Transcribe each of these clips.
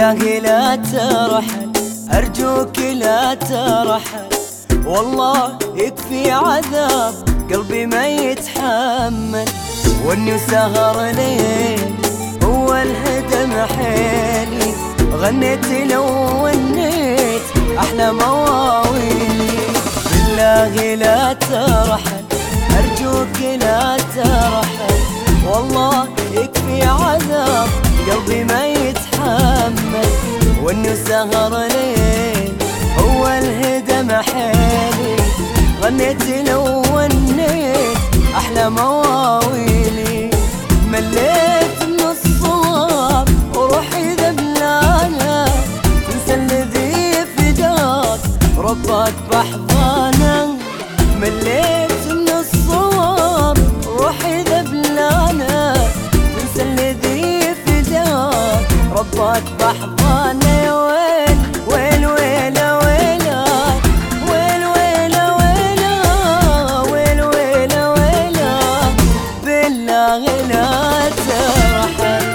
بالله لا ترحل، أرجوك لا ترحل، والله يكفي عذاب قلبي ما يتحمل. واني سهر ليل هو الهدم حيلي، غنيت لو ونيت أحلى مواويلي. بالله لا ترحل، أرجوك لا ترحل، والله يكفي عذاب قلبي ما يتحمل. واني سهر ليل هو الهدم حيلي، غنيت لو ونيت أحلى مواويلي. مليت من الصواب وروحي ذبلانة، تنسى الذي فداك ربك بحضانه. مليت من الصواب وروحي ذبلانة، تنسى الذي فداك ربك بحضانه. يا ويل ويل ويل ويل ويل ويل ويل ويل ويل ويل، بالله لا ترحل.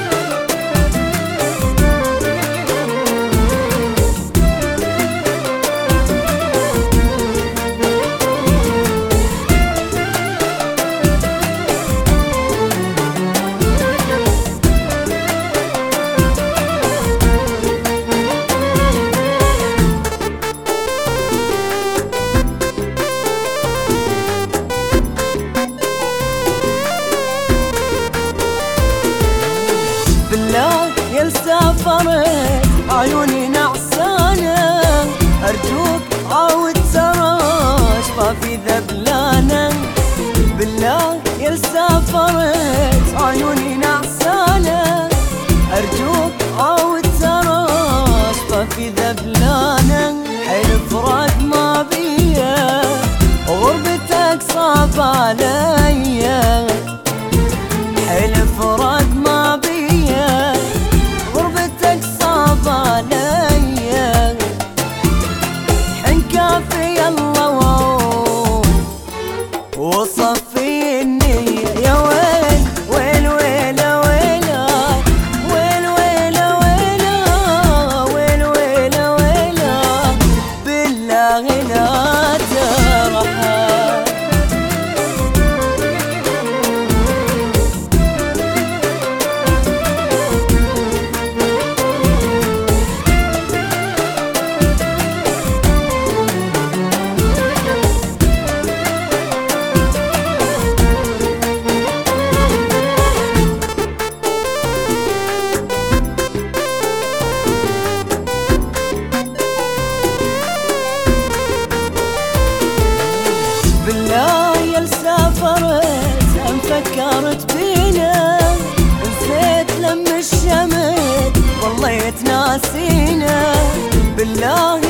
بالله يا سافرت عيوني نعسانة، أرجوك عاود تراش ما في ذبلانة. بالله يا سافرت عيوني نعسانة، أرجوك عاود تراش ما في ذبلانة. حيل فراق ما بيا وغربتك صعب عليا، حيل فراق ما بيا غربتك صعب عليا. حن كافي الله وصفي النية. يا ويل ويل ويل ويل ويل ويل ويل ويل ويل ويل، بالله لا ترحل. بالله يا سافرت فكرت بينا، نسيت لما الشمت ظليت ناسينا. بالله